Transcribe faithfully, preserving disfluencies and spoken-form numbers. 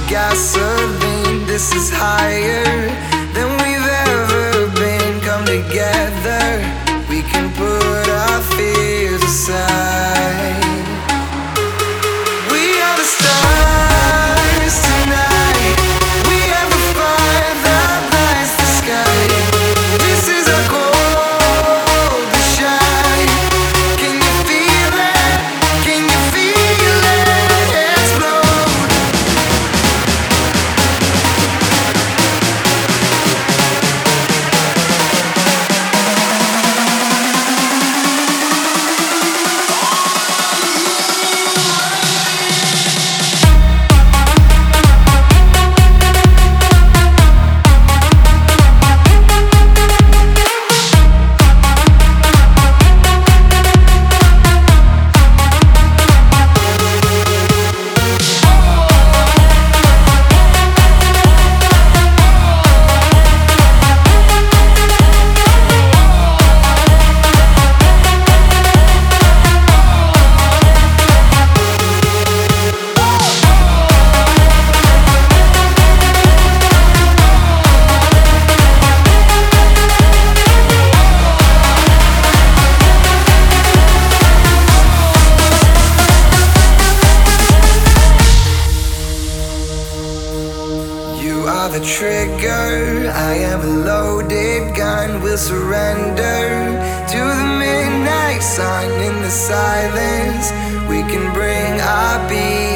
gasoline. This is higher than we've ever been. Come together, we can put our fears aside. We are the stars tonight. We have the fire that lights the sky. This is our goal to shine. Can you feel it? Can you feel it explode? You are the trigger, I am a loaded gun. We'll surrender to the midnight sun. In the silence, we can bring our beat.